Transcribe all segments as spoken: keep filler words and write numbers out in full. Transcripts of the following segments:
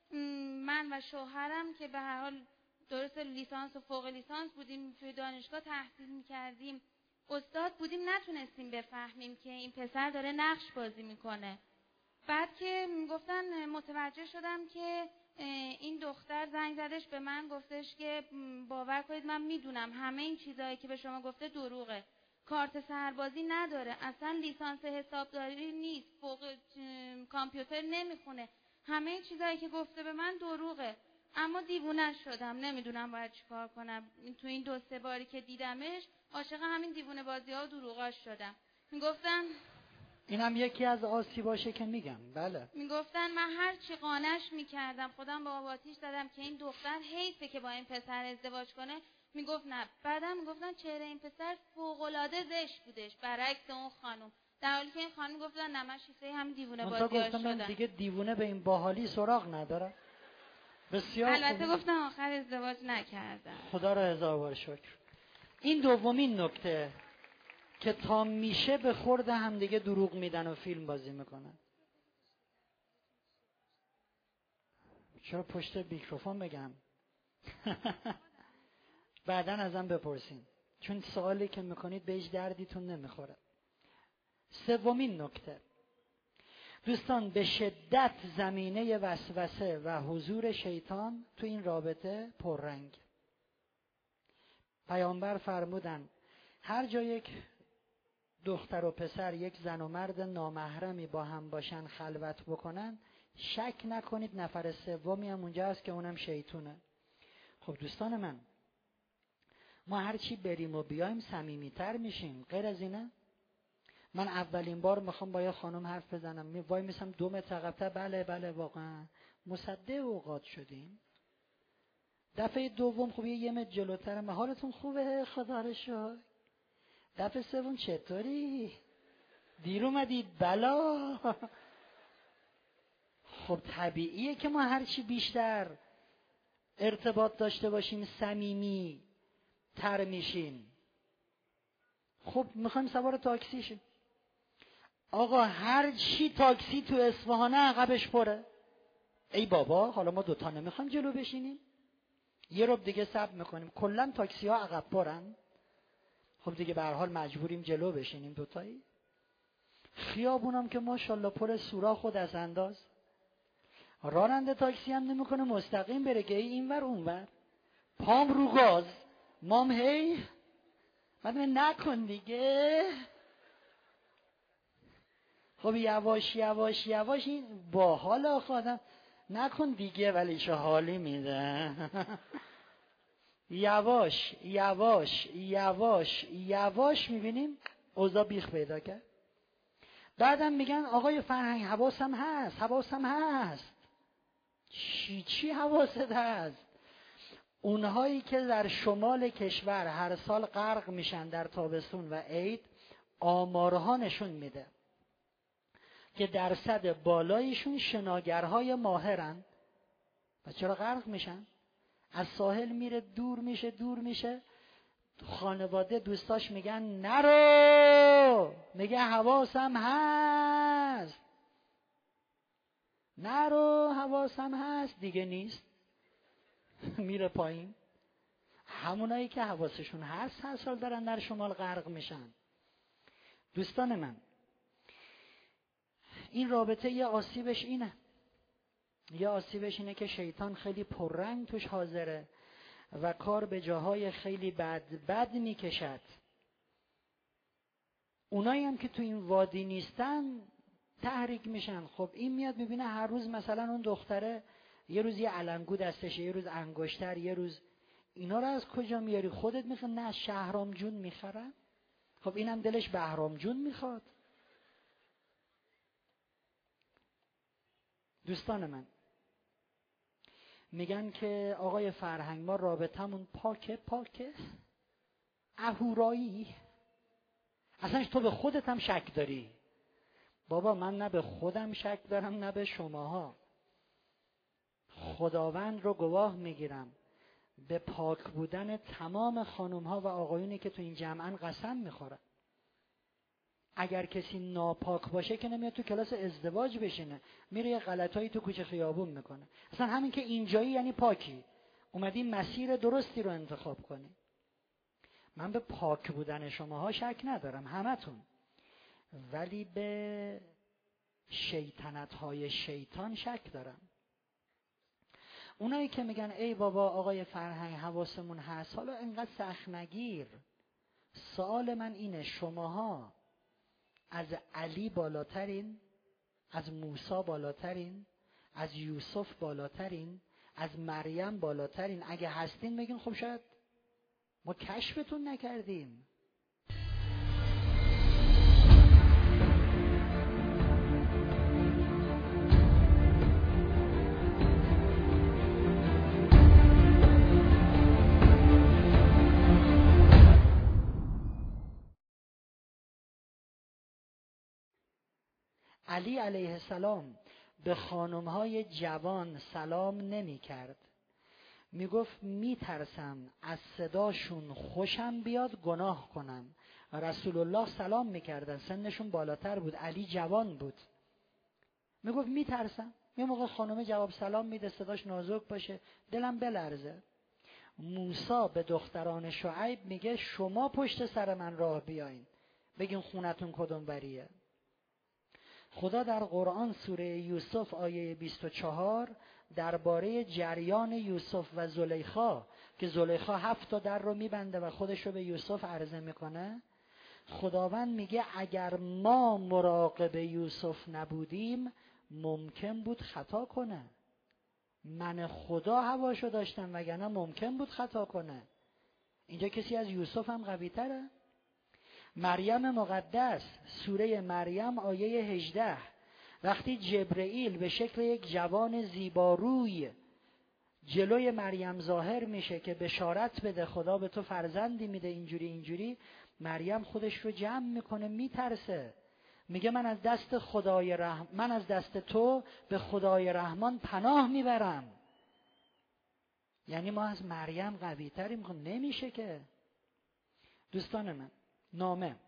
من و شوهرم که به هر حال درست لیسانس و فوق لیسانس بودیم، توی دانشگاه تحصیل میکردیم، استاد بودیم، نتونستیم بفهمیم که این پسر داره نقش بازی میکنه. بعد که گفتن متوجه شدم که این دختر زنگ زدش به من، گفتش که باور کنید من میدونم همه این چیزایی که به شما گفته دروغه، کارت سربازی نداره، اصلا لیسانس حسابداری نیست، فوق کامپیوتر نمیخونه، همه این چیزایی که گفته به من دروغه. اما دیوونه شدم، نمیدونم باید چیکار کنم. تو این دو سه باری که دیدمش عاشق همین دیوونه بازی ها و دروغاش شدم. میگفتن اینم یکی از آسیباشه که میگم. بله، میگفتن من هر چی قانعش میکردم، خودم با آتیش زدم که این دختر حیفه که با این پسر ازدواج کنه، میگفت نه. بعدم میگفتن چهره این پسر فوق العاده زشت بودش برعکس اون خانم، در حالی که این خانم گفتن نه من شیفته همین دیوونه بازی ها شدم. دیگه دیوونه به این باحالی سراغ نداره. بسیار البته گفتم آخر ازدواج نکردم. خدا را هزار بار شکر. این دومین نکته که تا میشه به خورد هم دیگه دروغ میدن و فیلم بازی میکنن. چرا پشت میکروفون بگم؟ بعداً ازم بپرسین، چون سوالی که میکنید به هیچ دردیتون نمیخوره. سومین نکته دوستان، به شدت زمینه وسوسه و حضور شیطان تو این رابطه پررنگ. پیامبر فرمودن هر جا یک دختر و پسر، یک زن و مرد نامحرمی با هم باشن، خلوت بکنن، شک نکنید نفر سومی هم اونجا هست که اونم شیطونه. خب دوستان من، ما هرچی بریم و بیایم صمیمیتر میشیم، غیر از اینه؟ من اولین بار میخوام با یه خانم حرف بزنم، می وای میسم دو متر عقب‌تر، بله بله واقعا مصدق اوقات شدیم. دفعه دوم خوبه یه متر جلوتر، حالتون خوبه خدا رو شکر. دفعه سوم چطوری؟ دیر اومدید بلا. خب طبیعیه که ما هرچی بیشتر ارتباط داشته باشیم صمیمی تر میشیم. خب میخوایم سوار تاکسی شیم، آقا هر چی تاکسی تو اصفهانه عقبش پره. ای بابا حالا ما دوتا نمیخوایم جلو بشینیم، یه رب دیگه صبر میکنیم، کلا تاکسی ها عقب پرن. خب دیگه به هر حال مجبوریم جلو بشینیم دوتایی. خیابونم که ماشاءالله پر سوراخ خود از انداز، راننده تاکسی هم نمیکنه مستقیم بره که اینور اونور، پام رو گاز، مام هی بعد نکن دیگه. خب یواش یواش یواش این باحال آخه آدم نکن دیگه، ولی چه حالی میده. یواش یواش یواش یواش میبینیم اوضاع بیخ پیدا کرد. بعدم میگن آقای فرهنگ حواسم هست حواسم هست. چی چی حواست هست؟ اونهایی که در شمال کشور هر سال غرق میشن در تابستون و عید، آمارها نشون میده که درصد بالایشون شناگرهای ماهرن. و چرا غرق میشن؟ از ساحل میره دور میشه دور میشه، خانواده دوستاش میگن نرو، میگه حواسم هست، نرو حواسم هست، دیگه نیست. میره پایین. همونایی که حواسشون هست هر سال دارن در شمال غرق میشن. دوستان من، این رابطه یه آسیبش اینه، یه آسیبش اینه که شیطان خیلی پررنگ توش حاضره و کار به جاهای خیلی بد بد میکشد. اونایی هم که تو این وادی نیستن تحریک میشن. خب این میاد میبینه هر روز مثلا اون دختره یه روز یه علنگو دستشه، یه روز انگشتر، یه روز اینا رو از کجا میاری؟ خودت میخواد؟ نه شهرام جون میخرن. خب اینم دلش بهرام جون میخواد. دوستان من، میگن که آقای فرهنگ ما رابطمون پاکه پاکه اهورایی. اصلا تو به خودت هم شک داری. بابا من نه به خودم شک دارم نه به شماها. خداوند رو گواه میگیرم به پاک بودن تمام خانم ها و آقایونی که تو این جمعن قسم میخورن. اگر کسی ناپاک باشه که نمیاد تو کلاس ازدواج بشینه، میره یه غلطایی تو کوچه خیابون میکنه. اصلا همین که اینجایی یعنی پاکی، اومدی مسیر درستی رو انتخاب کنی. من به پاک بودن شماها شک ندارم، همتون، ولی به شیطنت های شیطان شک دارم. اونایی که میگن ای بابا آقای فرهنگ حواسمون هست، حالا انقدر سخت نگیر. سوال من اینه، شماها از علی بالاترین، از موسی بالاترین، از یوسف بالاترین، از مریم بالاترین؟ اگه هستین بگین خب شاید ما کشفتون نکردیم. علی علیه السلام به خانمهای جوان سلام نمی کرد، می گفت می ترسم از صداشون خوشم بیاد گناه کنم. رسول الله سلام می کردن، سنشون بالاتر بود، علی جوان بود، می گفت می ترسم یه موقع خانم جواب سلام میده صداش نازک باشه دلم بلرزه. موسی به دختران شعیب میگه شما پشت سر من راه بیاین بگین خونتون کدوم بریه. خدا در قرآن سوره یوسف آیه بیست و چهار درباره جریان یوسف و زلیخا که زلیخا هفت تا در رو میبنده و خودش رو به یوسف عرضه میکنه، خداوند میگه اگر ما مراقب یوسف نبودیم ممکن بود خطا کنه. من خدا هواشو داشتم وگرنه ممکن بود خطا کنه. اینجا کسی از یوسف هم قوی تره؟ مریم مقدس سوره مریم آیه هجده، وقتی جبرئیل به شکل یک جوان زیباروی جلوی مریم ظاهر میشه که بشارت بده خدا به تو فرزندی میده اینجوری اینجوری، مریم خودش رو جمع میکنه، میترسه، میگه من از دست خدای رحم من از دست تو به خدای رحمان پناه میبرم. یعنی ما از مریم قوی تریم؟ نمیشه که. دوستان من، نامه،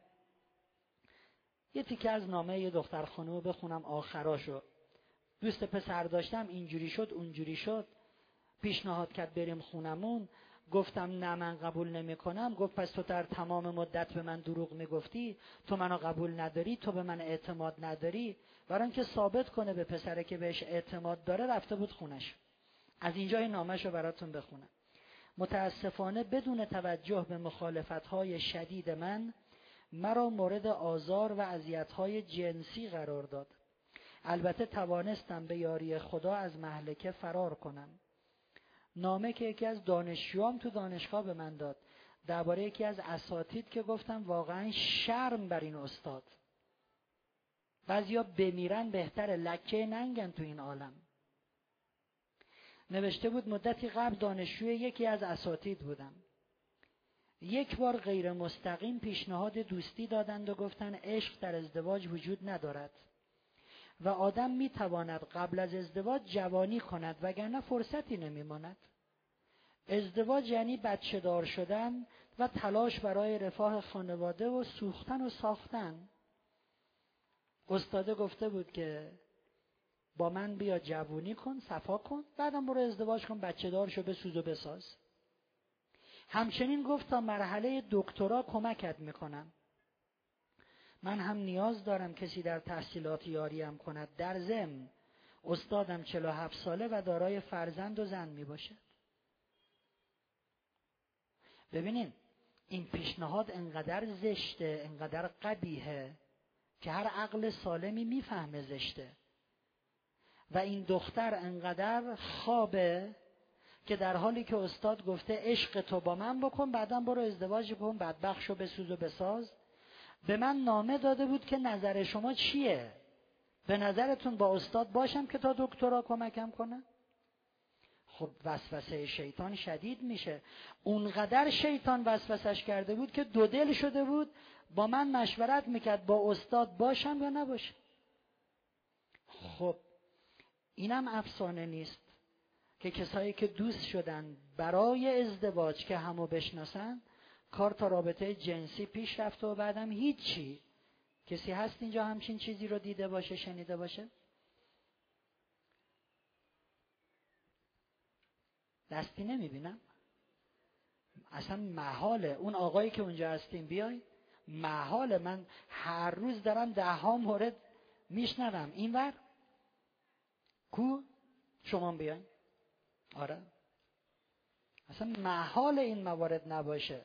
یه تیکه از نامه یه دختر خانومو بخونم آخراشو. دوست پسر داشتم اینجوری شد اونجوری شد، پیشنهاد کرد بریم خونمون، گفتم نه من قبول نمی کنم. گفت پس تو در تمام مدت به من دروغ میگفتی، تو منو قبول نداری، تو به من اعتماد نداری. برای اینکه ثابت کنه به پسره که بهش اعتماد داره رفته بود خونش. از اینجا این نامه‌شو براتون بخونم. متاسفانه بدون توجه به مخالفت‌های شدید من، مرا مورد آزار و اذیت‌های جنسی قرار داد. البته توانستم به یاری خدا از مهلکه فرار کنم. نامه که یکی از دانشجوام تو دانشگاه به من داد درباره یکی از اساتید که گفتم واقعا شرم بر این استاد. بعضیا بمیرن بهتره، لکه ننگن تو این عالم. نوشته بود مدتی قبل دانشجوی یکی از اساتید بودم. یک بار غیر مستقیم پیشنهاد دوستی دادند و گفتن عشق در ازدواج وجود ندارد و آدم میتواند قبل از ازدواج جوانی کند وگرنه فرصتی نمیماند. ازدواج یعنی بچه دار شدن و تلاش برای رفاه خانواده و سوختن و ساختن. استاد گفته بود که با من بیا جوونی کن، صفا کن، بعدم برو ازدواج کن، بچه دار شو، بسوز و بساز. همچنین گفت تا مرحله دکترا کمکت میکنم. من هم نیاز دارم کسی در تحصیلات یاریم کند. در ضمن استادم چهل و هفت ساله و دارای فرزند و زن میباشد. ببینین این پیشنهاد انقدر زشته، انقدر قبیحه که هر عقل سالمی میفهمه زشته. و این دختر انقدر خوابه که در حالی که استاد گفته عشق تو با من بکن بعدم برو ازدواج کن، بدبخت شو، بسوز و بساز، به من نامه داده بود که نظر شما چیه؟ به نظرتون با استاد باشم که تا دکترا کمکم کنه؟ خب وسوسه شیطان شدید میشه. اونقدر شیطان وسوسش کرده بود که دو دل شده بود، با من مشورت میکرد با استاد باشم یا نباشم. خب اینم افسانه نیست که کسایی که دوست شدن برای ازدواج که همو بشناسن، کار تا رابطه جنسی پیش رفته و بعدم هیچی، کسی هست اینجا همچین چیزی رو دیده باشه، شنیده باشه؟ دستی نمیبینم. اصلا محاله. اون آقایی که اونجا هستیم بیای، محاله. من هر روز دارم ده ها مورد میشنوم. اینور کو شما بیاین. آره اصلا محال این موارد نباشه.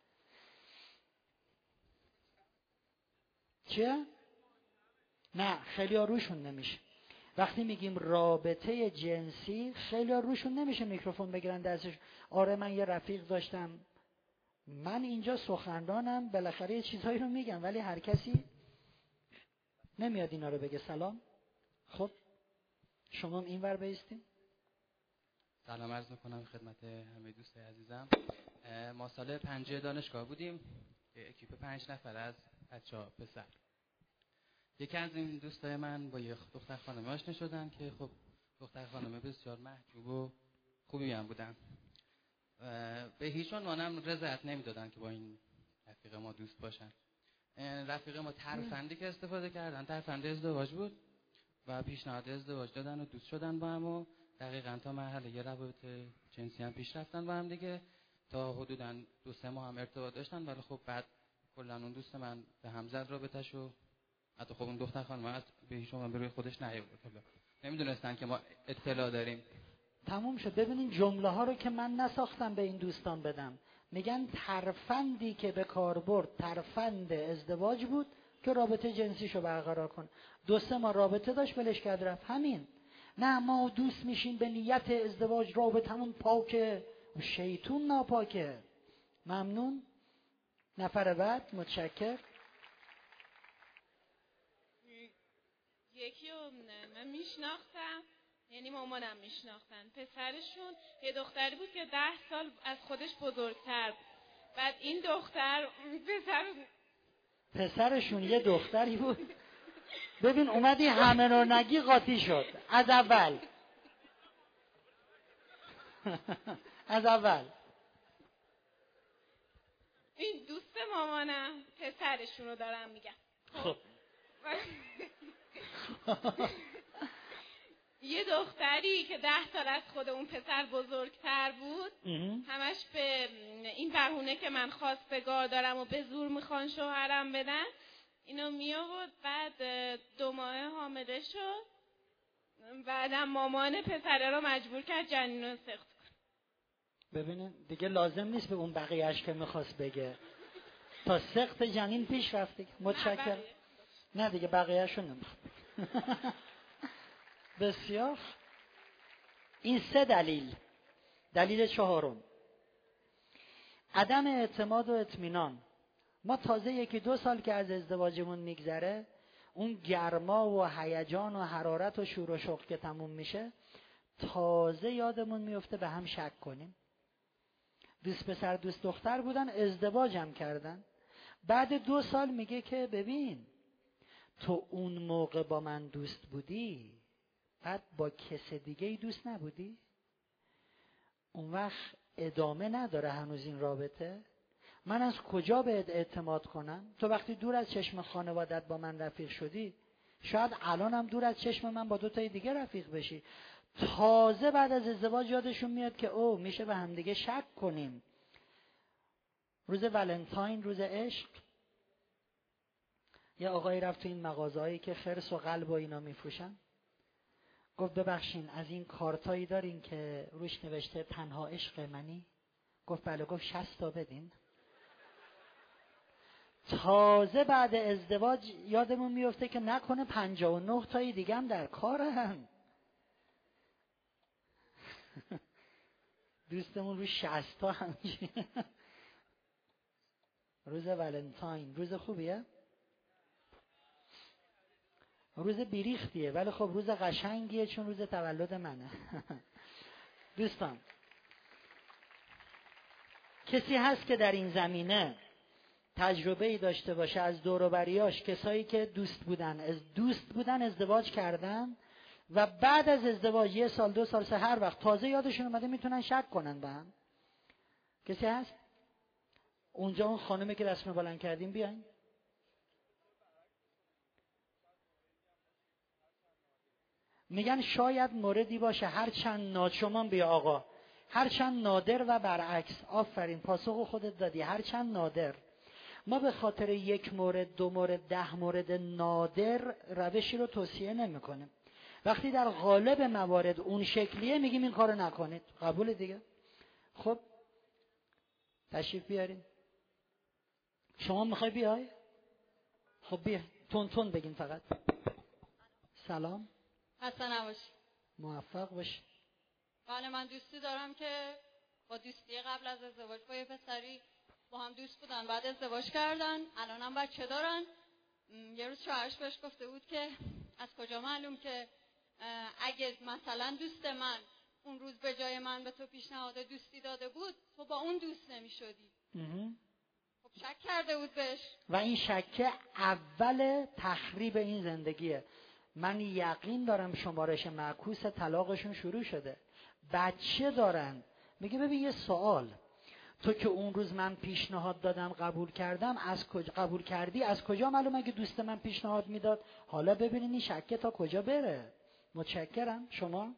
چیه؟ نه خیلی ها روشون نمیشه. وقتی میگیم رابطه جنسی خیلی ها روشون نمیشه میکروفون بگیرن دستش. آره من یه رفیق داشتم. من اینجا سخنرانم، بالاخره یه چیزهایی رو میگم، ولی هر کسی نمیاد اینا رو بگه. سلام. خب شما اینور بایستین. سلام عرض میکنم خدمت همه دوستای عزیزم. ما سال پنجه دانشگاه بودیم، اکیپ پنج نفر از بچه‌ها پسر. یکی از این دوستای من با یه دختر خانم آشنا شدن که خب دختر خانم بسیار محجوب و خوبی هم بودن. به هیچ عنوانم رضایت نمیدادن که با این رفیق ما دوست باشن. رفیق ما ترفندی که استفاده کردن، ترفند ازدواج بود و پیشنهاد ازدواج دادن و دوست شدن با هم و دقیقاً تا مرحله یه روابط جنسی هم پیش رفتن با هم دیگه. تا حدوداً دو سه ماه هم ارتباط داشتن، ولی خب بعد کلاً اون دوست من به هم زد رابطه‌شو. حتی خب اون دختر خانم از به هیچ عنوان به روی خودش نیاورد. نمیدونستن که ما اطلاع داریم. تموم شد. ببینین جمله ها رو که من نساختم به این دوستان بدم. میگن ترفندی که به کار برد ترفند ازدواج بود که رابطه جنسیشو برقرار کن. دو سه ماه رابطه داشت ولش کرد رفت. همین. نه ما دوست میشیم به نیت ازدواج، رابطمون پاکه. شیطون ناپاکه. ممنون. نفر بعد. متشکر. یکی رو من میشناختم، یعنی مامانم میشناختن. پسرشون یه دختری بود که ده سال از خودش بزرگتر بود. بعد این دختر پسر پسرشون یه دختری بود. ببین اومدی همه رو نگی قاطی شد. از اول از اول این دوست مامانم پسرشون رو دارم میگم. خب یه دختری که ده سال از خود اون پسر بزرگتر بود، همش به این بهونه که من خواستگار دارم و به زور میخوان شوهرم بدن اینو میآورد. بعد دو ماه حامله شد. بعدم مامان پسره رو مجبور کرد جنین رو سخت کنه. ببینید دیگه لازم نیست به اون بقیهش که میخواست بگه. تا سخت جنین پیش رفت. متشکرم. نه دیگه بقیهشون نمیخواد. بسیار. این سه دلیل. دلیل چهارم عدم اعتماد و اطمینان. ما تازه یکی دو سال که از ازدواجمون میگذره، اون گرما و هیجان و حرارت و شور و شوق که تموم میشه، تازه یادمون میفته به هم شک کنیم. دوست پسر دوست دختر بودن، ازدواج هم کردن. بعد دو سال میگه که ببین تو اون موقع با من دوست بودی، بعد با کس دیگه ای دوست نبودی؟ اون وقت ادامه نداره هنوز این رابطه؟ من از کجا بهت اعتماد کنم؟ تو وقتی دور از چشم خانوادت با من رفیق شدی، شاید الانم دور از چشم من با دو تای دیگه رفیق بشی. تازه بعد از ازدواج یادشون میاد که او میشه به هم دیگه شک کنیم. روز ولنتاین، روز عشق، یه آقایی رفت تو این مغازه‌هایی که خرس و قلب و اینا میفروشن، گفت ببخشین از این کارتایی دارین که روش نوشته تنها عشق منی؟ گفت بله. گفت شصت تا بدین. تازه بعد ازدواج یادمون میفته که نکنه پنجاه و نه تایی دیگه هم در کارن. دوستمون رو شصت تا همچین. روز ولنتاین روز خوبیه؟ روز بیریختیه، ولی خب روز قشنگیه چون روز تولد منه. دوستان کسی هست که در این زمینه تجربه‌ای داشته باشه از دور و بریاش، کسایی که دوست بودن از دوست بودن ازدواج کردن و بعد از ازدواج یه سال دو سال سه هر وقت تازه یادشون اومده میتونن شک کنن به هم؟ کسی هست؟ اونجا اون خانمی که رسم بلند کردیم بیاین. میگن شاید موردی باشه هر چند ناچمان بیا آقا، هر چند نادر و برعکس. آفرین، پاسخ خودت دادی، هر چند نادر. ما به خاطر یک مورد، دو مورد، ده مورد نادر روشی رو توصیه نمی کنیم. وقتی در غالب موارد اون شکلیه میگیم این کارو نکنید. قبول دیگه؟ خب تشریف بیارین. شما میخوای بیای؟ خب بیا تون تون بگین فقط. سلام. خسته نباشی. موفق باشی. بله، من دوستی دارم که با دوستی قبل از ازدواج با یه پسری با هم دوست بودن، بعد ازدواج کردن، الانم بچه دارن. یه روز شوهرش بهش گفته بود که از کجا معلوم که اگه مثلا دوست من اون روز به جای من به تو پیشنهاد دوستی داده بود تو با اون دوست نمی شدی. خب شک کرده بود بهش و این شک اول تخریب این زندگیه. من یقین دارم شمارش معکوس طلاقشون شروع شده. بچه دارن. میگه ببین یه سوال، تو که اون روز من پیشنهاد دادم قبول کردم، از کجا قبول کردی؟ از کجا معلوم اگه دوست من پیشنهاد میداد؟ حالا ببینین این شکه تا کجا بره. متشکرم. شما؟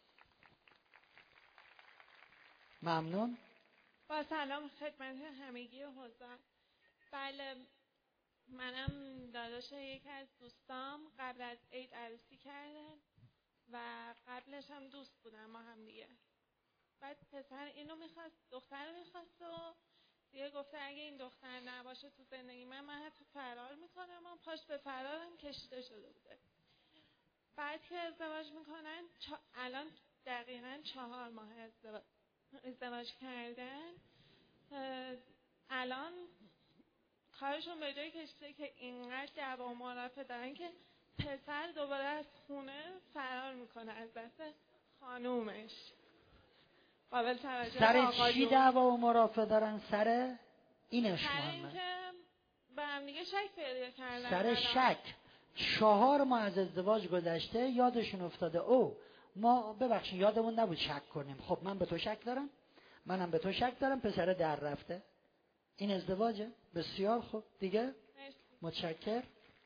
ممنون. با سلام خدمت همگی حضار. بله، منم داداش یکی از دوستام قبل از عید عروسی کردن و قبلش هم دوست بودن ما هم دیگه. بعد پسر اینو میخواست، دختر رو میخواست و دیگه گفته اگه این دختر نباشه تو زندگی من من حتی فرار میکنم. من پاش به فرارم کشیده شده بوده. بعد که ازدواج میکنن چا... الان دقیقا چهار ماه ازدواج, ازدواج کردن. الان کارشون به جای کشیده که اینقدر دعوا و مرافعه دارن که پسر دوباره از خونه فرار میکنه از دست خانومش. قابل توجه سر چی دعوا و مرافعه دارن؟ سر اینش سر مهمه. این که به هم دیگه شک پیدا کردن. سر شک. چهار ماه از ازدواج گذشته یادشون افتاده او ما ببخشید یادمون نبود شک کنیم. خب من به تو شک دارم، منم به تو شک دارم، پسر در رفته. این ازدواجه. بسیار خوب. دیگه؟ متشکر.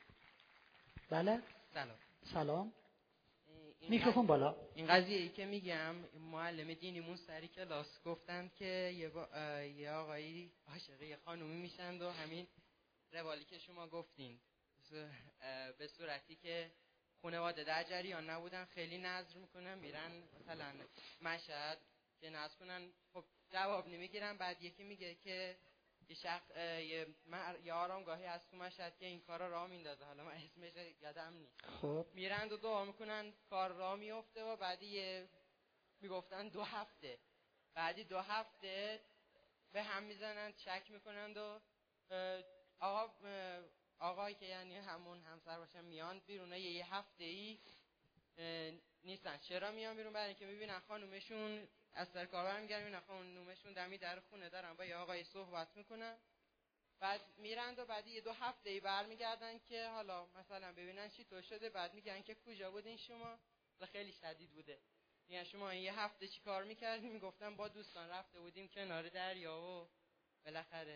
بله. سلام. سلام. میکروفون بالا. این قضیه ای که میگم معلم دینیمون سری کلاس گفتن که یه, با... یه آقایی عاشق یه خانومی میشن و همین روالی که شما گفتین به صورتی که خانواده در جریان نبودن خیلی نظر میکنن میرن مثلا مشهد که نظر کنن. خب جواب نمیگیرن. بعد یکی میگه که یه شخص یه, مر... یه آرامگاهی از تو مشهد که این کارا راه میندازه، حالا من اسمش یادم نیست. خب میرن و دعا میکنن کار راه میفته و بعدی یه میگفتن دو هفته بعدی دو هفته به هم میزنن چک میکنن و آقا آقایی که یعنی همون همسر باشن میان بیرون یه, یه هفته ای نیستن. چرا میان بیرون؟ برای اینکه میبینن خانومشون از سر کار برمیگردن، میبینن خانومشون دمی در خونه دارن با یه آقای صحبت میکنن. بعد میرن و بعد یه دو هفته ای برمیگردن که حالا مثلا ببینن چی تو شده. بعد میگن که کجا بودین شما؟ خیلی شدید بوده. میگن شما یه هفته چی کار میکردیم؟ میگفتن با دوستان رفته بودیم کنار دریا و بالاخره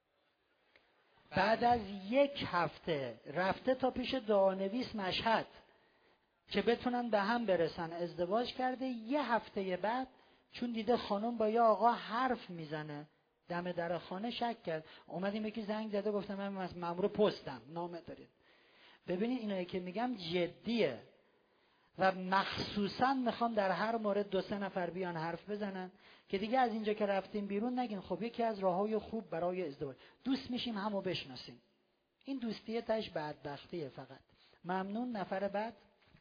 بعد از یک هفته رفته تا پیش دعانویس مشهد که بتونن به هم برسن. ازدواج کرده. یه هفته بعد چون دیده خانم با یه آقا حرف میزنه دم در خانه شک کرد. اومدیم یکی زنگ زده گفتم من از مأمور پستم نامه دارید. ببینید اینایی که میگم جدیه و مخصوصا میخوام در هر مورد دو سه نفر بیان حرف بزنن که دیگه از اینجا که رفتیم بیرون نگین خب یکی از راههای خوب برای ازدواج دوست میشیم همو بشناسیم. این دوستیه تاش بدبختیه فقط. ممنون. نفر بعد.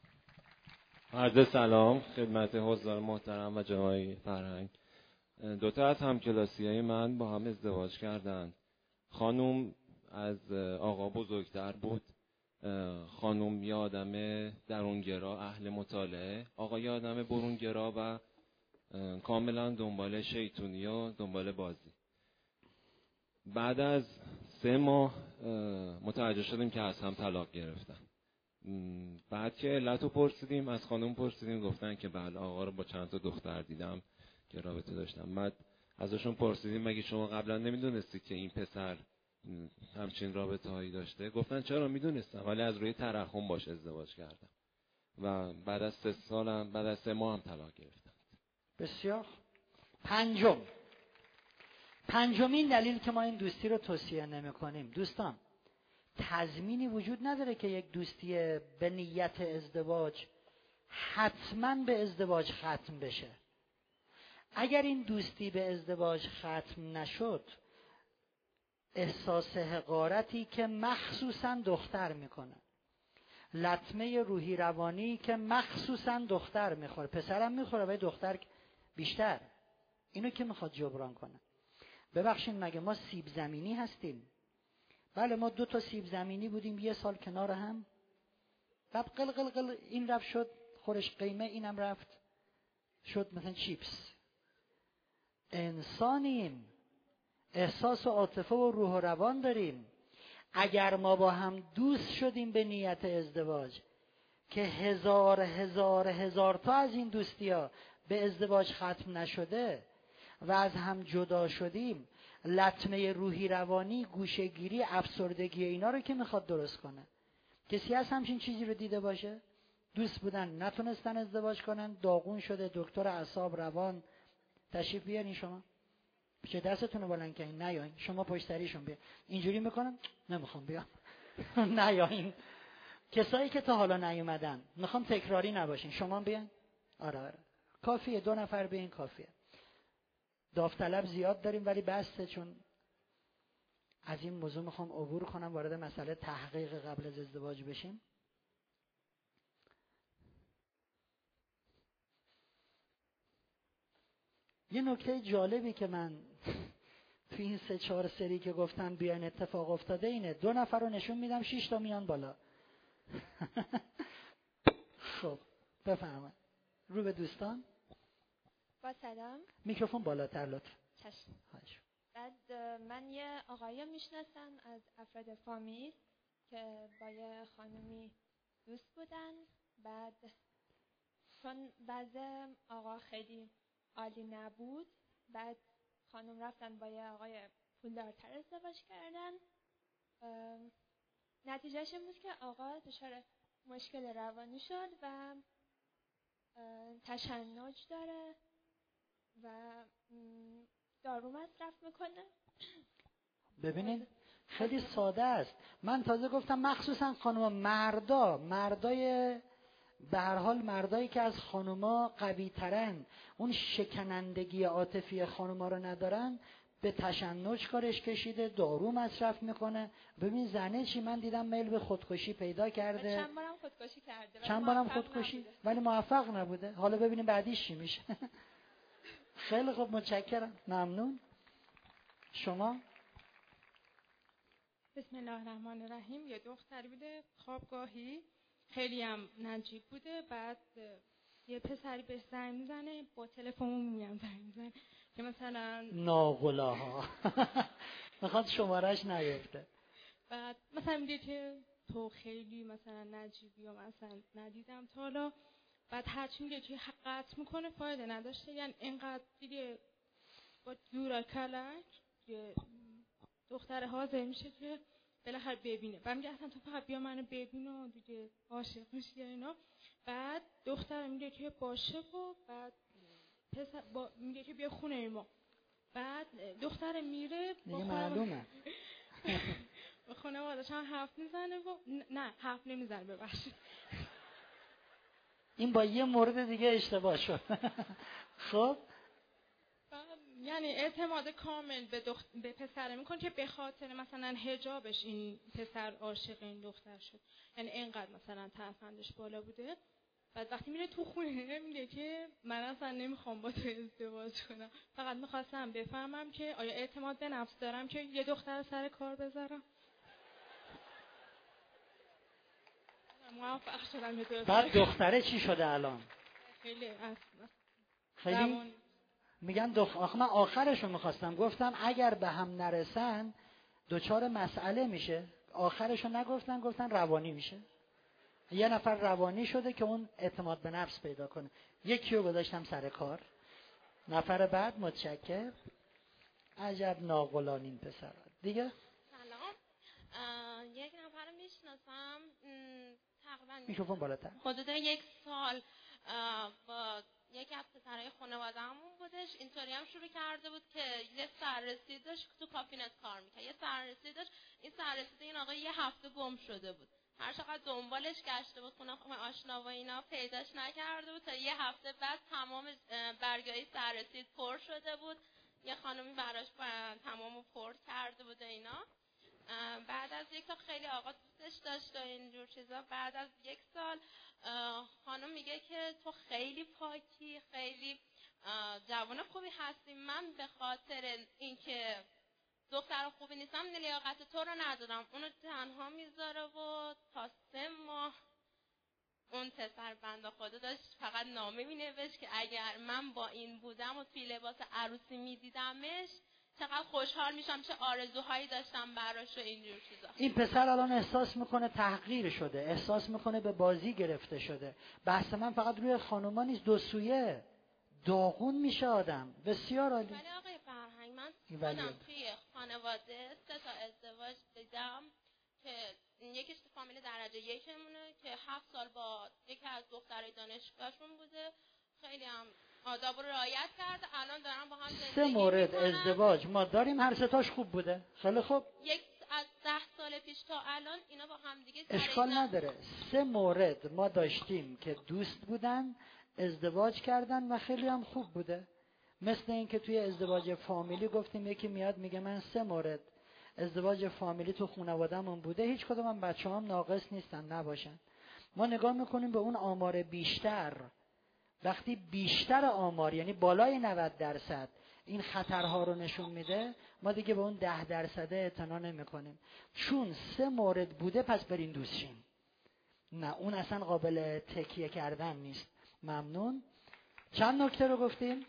عرض سلام خدمت حضار محترم و جناب فرهنگ. دو تا از همکلاسی‌های من با هم ازدواج کردند. خانم از آقا بزرگتر بود. خانم یه آدم درونگرا اهل مطالعه، آقا یه آدم برونگرا و کاملا دنبال شیطونی و دنبال بازی. بعد از سه ماه متوجه شدیم که از هم طلاق گرفتن. بعد که علت رو پرسیدیم از خانم پرسیدیم گفتن که بله آقا رو با چند تا دختر دیدم که رابطه داشتم. بعد ازشون پرسیدیم مگه شما قبلا نمیدونستید که این پسر همچین رابطه هایی داشته؟ گفتن چرا میدونستم ولی از روی ترحم باش ازدواج کردم. و بعد از سه سالم بعد از سه ماه هم طلاق گرفتن. بسیار. پنجم پنجمین دلیل که ما این دوستی رو توصیه نمی کنیم، دوستان تضمینی وجود نداره که یک دوستی به نیت ازدواج حتما به ازدواج ختم بشه. اگر این دوستی به ازدواج ختم نشد، احساس حقارتی که مخصوصا دختر میکنه، لطمه روحی روانی که مخصوصا دختر میخوره، پسرم میخوره ولی دختر بیشتر، اینو که میخواد جبران کنه. ببخشید مگه ما سیب زمینی هستیم؟ بله ما دو تا سیب زمینی بودیم یه سال کنار هم، بعد قل قل قل این رفت شد خورش قیمه، اینم رفت شد مثلا چیپس. انسانیم، احساس و عاطفه و روح و روان داریم. اگر ما با هم دوست شدیم به نیت ازدواج که هزار هزار هزار تا از این دوستی ها به ازدواج ختم نشده و از هم جدا شدیم، لطمه روحی روانی، گوشه‌گیری، افسردگی اینا رو که میخواد درست کنه. کسی هست همچین چیزی رو دیده باشه؟ دوست بودن نتونستن ازدواج کنن، داغون شده، دکتر اعصاب روان. تشریف بیارین شما، چه دستتون رو بلند کنین، نیاین شما پشت سریشون بیاین. اینجوری میکنن نمیخوام بیام. نیاین. کسایی که تا حالا نیومدن میخوام تکراری نباشین، شما بیاین. آره آره کافیه، دو نفر بیاین کافیه. داوطلب زیاد داریم ولی بسته، چون از این موضوع میخوام عبور کنم، وارد مسئله تحقیق قبل از ازدواج بشیم. یه نکته جالبی که من تو این سه چهار سری که گفتن بیاین اتفاق افتاده اینه، دو نفر رو نشون میدم شش تا میان بالا. خب بفرمایید. رو به دوستان. با سلام. میکروفون بالاتر لطفا. چشم. بعد من یه آقایی میشناسم از افراد فامیل که با یه خانومی دوست بودن، بعد چون وضع آقا خیلی عالی نبود، بعد خانم رفتن با یه آقای پولدارتر ازدواج کردن. نتیجهش این بود که آقا دچار مشکل روانی شد و تشنج داره و دارو مصرف میکنه. ببینید خیلی ساده است. من تازه گفتم مخصوصا خانوما، مردا مردای به هر حال مردایی که از خانوما قوی ترن، اون شکنندگی عاطفی خانوما رو ندارن، به تشنج کارش کشیده، دارو مصرف میکنه. ببین زنه چی، من دیدم میل به خودکشی پیدا کرده، چند بارم خودکشی کرده چند بارم خودکشی نبوده. ولی موفق نبوده. حالا ببینیم بعدیش چی میشه. خیلی خوب، متشکرم، ممنون. شما؟ بسم الله الرحمن الرحیم. یه دختری بوده خوابگاهی، خیلی هم نجیب بوده. بعد یه پسری بهش زنگ میزنه، با تلفن میام زنگ میزنه که مثلا ناغلاها میخواد شمارش نیفته. بعد مثلا میگه که تو خیلی مثلا نجیبی و مثلا ندیدم تا حالا. بعد هرچی میگه که قطع میکنه، فایده نداشته. یعنی اینقدر دیگه با جورا کلک یه دختر حاضر میشه که بالاخره ببینه. بعد میگه اصلا تو فقط بیا منو ببین و دیگه عاشق میشی یا اینا. بعد دختر میگه که باشه و بعد پسر با میگه که بیا خونه ما. بعد دختر میره دیگه معلومه با خانواده‌اش هم حرف میزنه و نه حرف نمیزنه، ببخشید این با یه مورد دیگه اشتباه شد. خب یعنی اعتماد کامل به, دخت... به پسر میکنه که به خاطر مثلا حجابش این پسر عاشق این دختر شد. یعنی اینقدر مثلا ترفندش بالا بوده. بعد وقتی میره تو خونه میگه که من اصلا نمیخوام با تو ازدواج کنم، فقط میخواستم بفهمم که آیا اعتماد به نفس دارم که یه دختر سر کار بذارم. موفق شدم. بعد دختره چی شده الان؟ خیلی اصلا خیلی روانی. میگن دخ... آخه من آخرشو میخواستم، گفتم اگر به هم نرسن دوچار مسئله میشه. آخرشو نگفتن، گفتن روانی میشه. یه نفر روانی شده که اون اعتماد به نفس پیدا کنه. یکی رو گذاشتم سر کار. نفر بعد. متشکر. عجب ناقلانین پسر دیگه. سلام. یک نفر رو میشناسم، تقریبا میکروفون بالاتر. حدود یک سال با یکی از پسرهای خانواده‌مون بودش. اینطوری هم شروع کرده بود که یه سررسید داشت تو کافینت کار میکرد. یه سررسید داشت، این سررسید این آقا یه هفته گم شده بود. هر چقدر دنبالش گشته بود خونه آشنا و اینا پیداش نکرده بود تا یه هفته بعد تمام برگای سررسید پر شده بود. یه خانمی براش تمامو پر کرده بود اینا. بعد از یک سال خیلی آقا دوستش داشت و اینجور چیزا. بعد از یک سال خانم میگه که تو خیلی پاکی، خیلی جوان خوبی هستی، من به خاطر اینکه دختر خوبی نیستم لیاقت تو رو ندارم، اونو تنها میذاره و تا سه ماه اون پسر بنده خدا داشت فقط نامه مینوشت که اگر من با این بودم و توی لباس عروسی میدیدمش چقدر خوشحال میشم، چه آرزوهایی داشتم براش و اینجور چیزا. این پسر الان احساس میکنه تحقیر شده، احساس میکنه به بازی گرفته شده. بحث من فقط روی خانوما نیست، دو سویه داغون میشه آدم. بسیار عالی. ولی آقای فرهنگ من خودم توی خانواده سه تا ازدواج دیدم که یکیش فامیل درجه یکمونه که هفت سال با یکی از دخترای دانشگاهشون بوده، خیلی هم آداب رو رعایت کرده، الان دارن با هم زندگی سه مورد میکنن. ازدواج ما داریم، هر سه تاش خوب بوده. خیلی خوب. یک از ده سال پیش تا الان اینا با هم دیگه اشکال نداره. سه مورد ما داشتیم که دوست بودن، ازدواج کردن و خیلی هم خوب بوده. مثل این که توی ازدواج فامیلی گفتیم یکی میاد میگه من سه مورد ازدواج فامیلی تو خانواده‌مون بوده، هیچ کدوم هم بچه‌هام ناقص نیستن، نباشن. ما نگاه میکنیم به اون آمار بیشتر. وقتی بیشتر آمار یعنی بالای نود درصد این خطرها رو نشون میده، ما دیگه به اون ده درصد اعتنا نمی‌کنیم. چون سه مورد بوده پس برین دوست شیم. نه اون اصلا قابل تکیه کردن نیست. ممنون. چند نکته رو گفتیم؟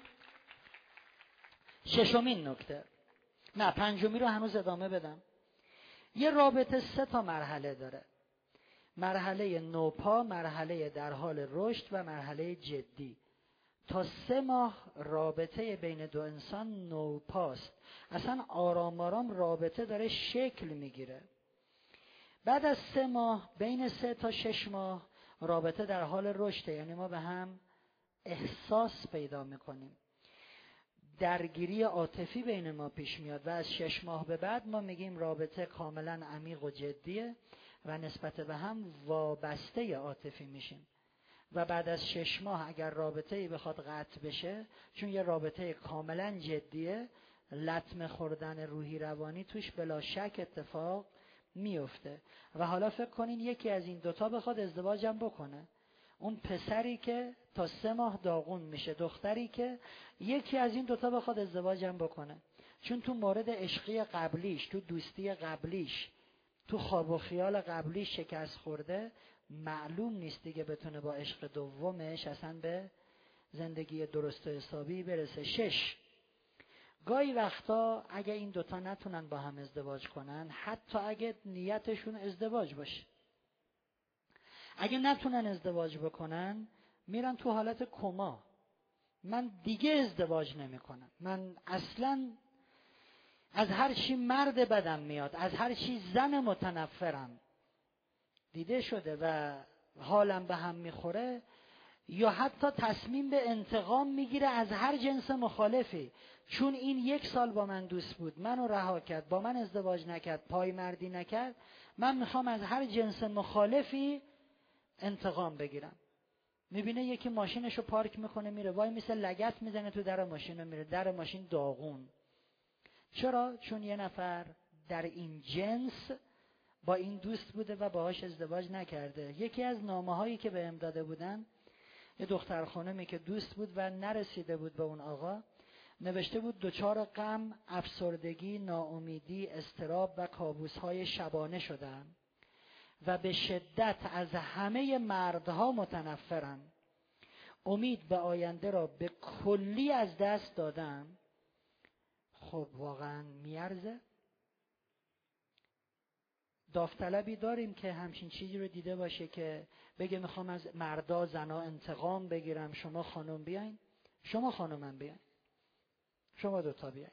ششمین نکته. نه پنجمی رو هنوز ادامه بدم. یه رابطه سه تا مرحله داره. مرحله نوپا، مرحله در حال رشد و مرحله جدی. تا سه ماه رابطه بین دو انسان نوپاست. اصلا آرام آرام رابطه داره شکل میگیره. بعد از سه ماه، بین سه تا شش ماه رابطه در حال رشده، یعنی ما به هم احساس پیدا میکنیم. درگیری عاطفی بین ما پیش میاد و از شش ماه به بعد ما میگیم رابطه کاملا عمیق و جدیه و نسبت به هم وابسته عاطفی میشیم. و بعد از شش ماه اگر رابطه‌ای بخواد قطع بشه، چون یه رابطه کاملا جدیه، لطمه خوردن روحی روانی توش بلا شک اتفاق میفته. و حالا فکر کنین یکی از این دوتا بخواد ازدواجم بکنه، اون پسری که تا سه ماه داغون میشه، دختری که یکی از این دوتا بخواد ازدواجم بکنه، چون تو مورد عشقی قبلیش، تو دوستی قبلیش، تو خواب و خیال قبلیش شکست خورده، معلوم نیست دیگه بتونه با عشق دومش اصلا به زندگی درست و حسابی برسه. شش، گاهی وقتا اگه این دوتا نتونن با هم ازدواج کنن، حتی اگه نیتشون ازدواج باشه، اگه نتونن ازدواج بکنن میرن تو حالت کما. من دیگه ازدواج نمی کنم، من اصلا از هر چی مرد بدم میاد، از هر چی زن متنفرم، دیده شده و حالم به هم میخوره. یا حتی تصمیم به انتقام میگیره از هر جنس مخالفی، چون این یک سال با من دوست بود، منو رها کرد، با من ازدواج نکرد، پای مردی نکرد، من میخوام از هر جنس مخالفی انتقام بگیرم. میبینه یکی ماشینشو پارک میکنه میره، وای میسه لگت میزنه تو در ماشین و میره، در ماشین داغون. چرا؟ چون یه نفر در این جنس با این دوست بوده و باهاش ازدواج نکرده. یکی از نامه هایی که به داده بودن، یه دختر خانمی که دوست بود و نرسیده بود به اون آقا، نوشته بود دچار غم، افسردگی، ناامیدی، اضطراب و کابوس های شبانه شدم و به شدت از همه مردها متنفرم. امید به آینده را به کلی از دست دادم. خب واقعا میارزه؟ داوطلبی داریم که همچین چیزی رو دیده باشه که بگه میخوام از مردا زنا انتقام بگیرم؟ شما خانم بیاین، شما خانمم بیاین، شما دوتا بیاین.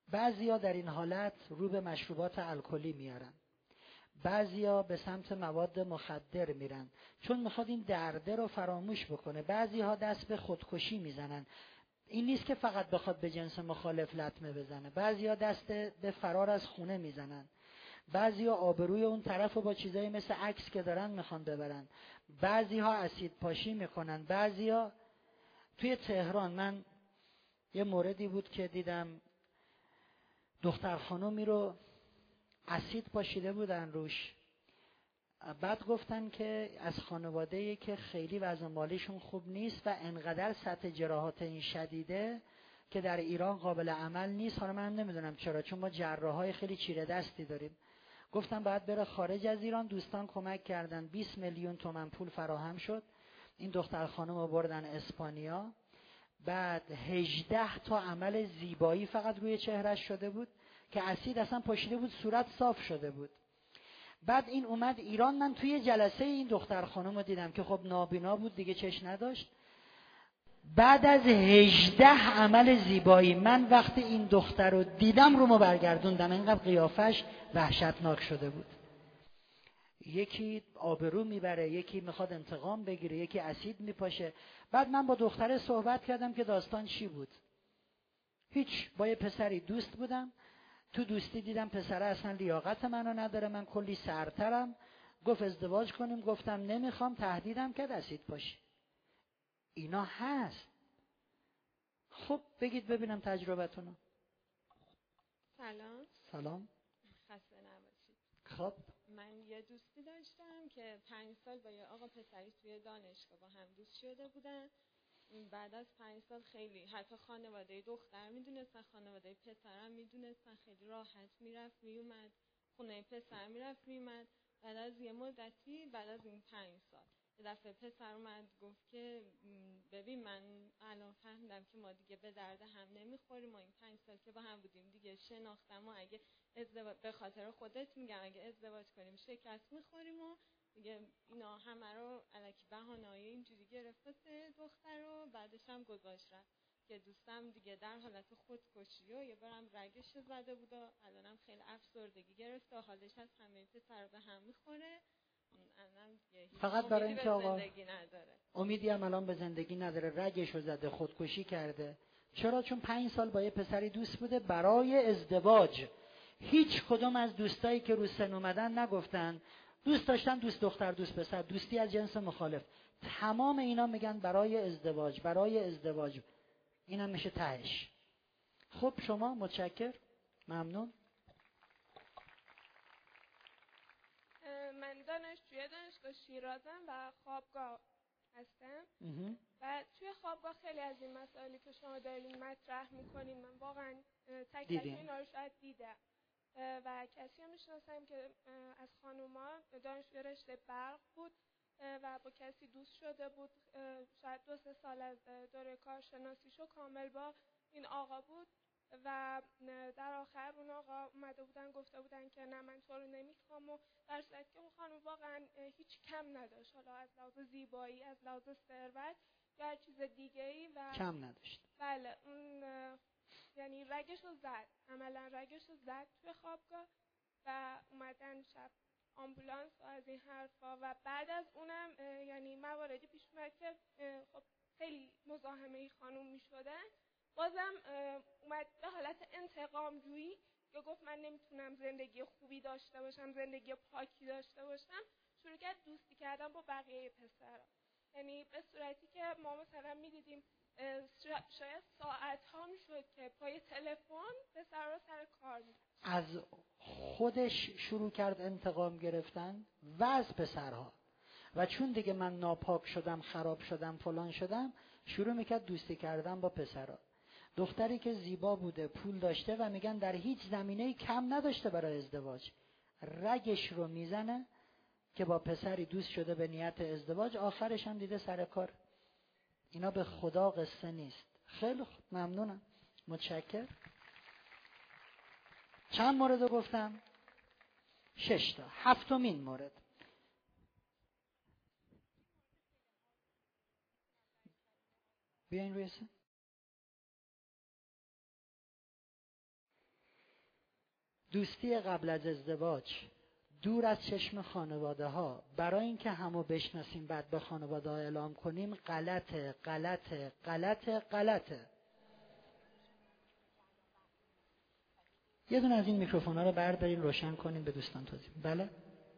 بعضیا در این حالت رو به مشروبات الکلی میارن، بعضیا به سمت مواد مخدر میرن چون میخواد این درده رو فراموش بکنه. بعضیها دست به خودکشی میزنن. این نیست که فقط بخواد به جنس مخالف لطمه بزنه، بعضیا دست به فرار از خونه میزنن، بعضیا آبروی اون طرف رو با چیزایی مثل عکس که دارن میخوان ببرن، بعضیها اسید پاشی میکنن، بعضیا توی تهران من یه موردی بود که دیدم دختر خانومی رو اسید پاشیده بودن روش، بعد گفتن که از خانواده‌ای که خیلی وضع مالیشون خوب نیست و انقدر سطح جراحات این شدیده که در ایران قابل عمل نیست. حالا من نمیدونم چرا، چون ما جراحای خیلی چیره دستی داریم. گفتن باید بره خارج از ایران. دوستان کمک کردن، بیست میلیون تومان پول فراهم شد. این دختر خانم رو بردن اسپانیا. بعد هجده تا عمل زیبایی فقط روی چهرش شده بود که اسید اصلا پاشیده بود، صورت صاف شده بود. بعد این اومد ایران. من توی جلسه این دختر خانم رو دیدم که خب نابینا بود دیگه، چشم نداشت. بعد از هجده عمل زیبایی من وقتی این دختر رو دیدم رومو برگردوندم، اینقدر قیافش وحشتناک شده بود. یکی آبرو میبره، یکی میخواد انتقام بگیره، یکی اسید میپاشه. بعد من با دختره صحبت کردم که داستان چی بود. هیچ، با یه پسری دوست بودم، تو دوستی دیدم پسره اصلا لیاقت منو نداره، من کلی سرترم. گفت ازدواج کنیم، گفتم نمیخوام، تهدیدم کرد اسید پاشی. اینا هست. خب بگید ببینم تجربتونو. سلام. سلام. خسته نباشید. خب من یه دوستی داشتم که پنج سال با یه آقا پسری توی دانشگاه با هم دوست شده بودن. بعد از پنج سال خیلی، حتی خانواده دختر میدونستن، خانواده پسرم میدونستن، خیلی راحت میرفت میومد خونه پسر، میرفت میومد. بعد از یه مدتی، بعد از این پنج سال یه دفعه پسر اومد گفت که ببین من الان فهمیدم که ما دیگه به درد هم نمیخوریم، ما این پنج سال که با هم بودیم دیگه شناختم و اگه ازدواج، به خاطر خودت میگم، اگه ازدواج کنیم شکست میخوریم و دیگه اینا همه رو الکی بهانه‌ای اینجوری گرفت واسه دختر رو. بعدش هم گذاشت رفت که دوستم دیگه در حالت خودکشی و یه بارم رگش زده بود و الانم خیلی افسردگی گرفت و حالش از همه پسر به هم میخوره. فقط برای اینکه آقا امیدی هم الان به زندگی نداره، رگش رو زده، خودکشی کرده. چرا؟ چون پنج سال با یه پسری دوست بوده برای ازدواج. هیچ کدوم از دوستایی که رو سن اومدن نگفتن دوست داشتن دوست دختر دوست پسر، دوستی از جنس مخالف. تمام اینا میگن برای ازدواج، برای ازدواج. اینم میشه تهش. خب شما متشکر، ممنون. من دانشجوی دانشگاه شیرازم و خوابگاه هستم و توی خوابگاه خیلی از این مسائلی که شما دارین مطرح میکنین من واقعا تک تک اینا رو شاید دیدم و کسی رو میشناسم که از خانوما دانشجوی رشته برق بود و با کسی دوست شده بود، شاید دو سه سال از دوره کارشناسیشو کامل با این آقا بود و در آخر اون آقا اومده بودن گفته بودن که نه من تو رو نمیخوام، و در صورتی که اون خانم واقعا هیچ کم نداشت، حالا از لحاظ زیبایی، از لحاظ ثروت یا هر چیز دیگه ای و کم نداشت. بله اون یعنی رگش رو زد، عملا رگش رو زد توی خوابگاه و اومدن شب آمبولانس و از این حرفا و بعد از اونم یعنی مواردی پیش اومد که خب خیلی مزاحمه خانم میشدن. بازم اومد به حالت انتقام جویی که گفت من نمیتونم زندگی خوبی داشته باشم، زندگی پاکی داشته باشم. شروع کرد دوستی کردن با بقیه پسرها، یعنی به صورتی که ما مثلا میدیدیم شاید ساعت ها میشد که پای تلفن پسرها سر کار میرن. از خودش شروع کرد انتقام گرفتن و از پسرها، و چون دیگه من ناپاک شدم، خراب شدم، فلان شدم، شروع میکرد دوستی کردن با پسرها. دختری که زیبا بوده، پول داشته و میگن در هیچ زمینه‌ای کم نداشته برای ازدواج، رگش رو میزنه که با پسری دوست شده به نیت ازدواج، آخرش هم دیده سر کار. اینا به خدا قصه نیست. خیلی خوب، ممنونم، متشکر. چند مورد رو گفتم؟ شش تا. هفتمین مورد بیاین روی سن. دوستی قبل از ازدواج دور از چشم خانواده ها برای اینکه همو بشناسیم بعد به خانواده ها اعلام کنیم غلطه غلطه غلطه غلطه. یه دونه از این میکروفون ها رو بردارین روشن کنین به دوستان توضیح. بله.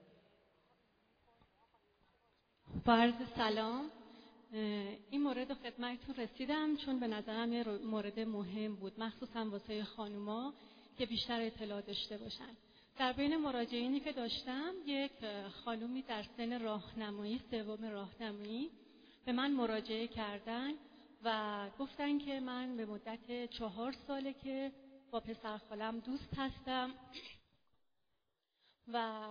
با عرض سلام، این مورد خدمتتون رسیدم چون به نظرم یه مورد مهم بود، مخصوصا واسه خانوما که بیشتر اطلاع داشته باشن. در بین مراجعینی که داشتم یک خانومی در سن راهنمایی، سوم راهنمایی، به من مراجعه کردن و گفتن که من به مدت چهار ساله که با پسر خالم دوست هستم و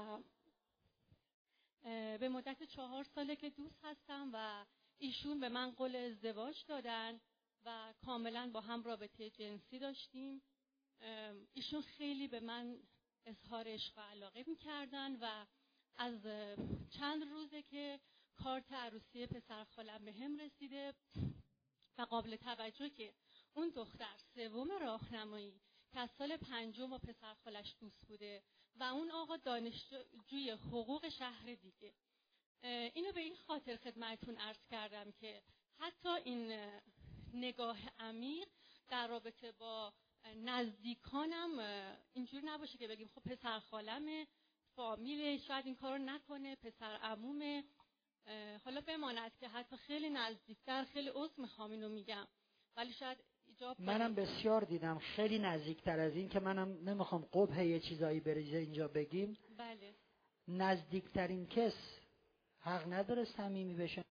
به مدت چهار ساله که دوست هستم و ایشون به من قول ازدواج دادن و کاملا با هم رابطه جنسی داشتیم. ایشون خیلی به من اظهار عشق و علاقه می‌کردن و از چند روزه که کارت عروسی پسر خالم به هم رسیده و قابل توجه که اون دختر سوم راهنمایی که از سال پنجم با پسر خالش دوست بوده و اون آقا دانشجوی حقوق شهر دیگه. اینو به این خاطر خدمتتون عرض کردم که حتی این نگاه عمیق در رابطه با نزدیکانم اینجور نباشه که بگیم خب پسر خالمه، فامیله، شاید این کارو نکنه، پسر عمومه، حالا بماند که حتی خیلی نزدیکتر، خیلی عذر میخوام اینو میگم ولی شاید ایجاب منم بسیار دیدم خیلی نزدیکتر از این که منم نمیخوام قبح یه چیزایی بریزه اینجا بگیم. بله. نزدیکترین کس حق نداره صمیمی بشه.